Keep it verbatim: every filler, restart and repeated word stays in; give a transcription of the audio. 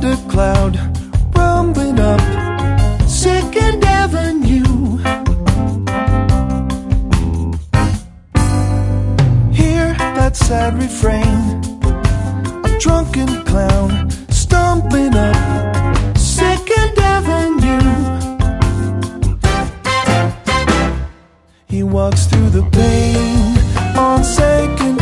thundercloud rumbling up Second Avenue. Hear that sad refrain, a drunken clown stumbling up Second Avenue. He walks through the pain on Second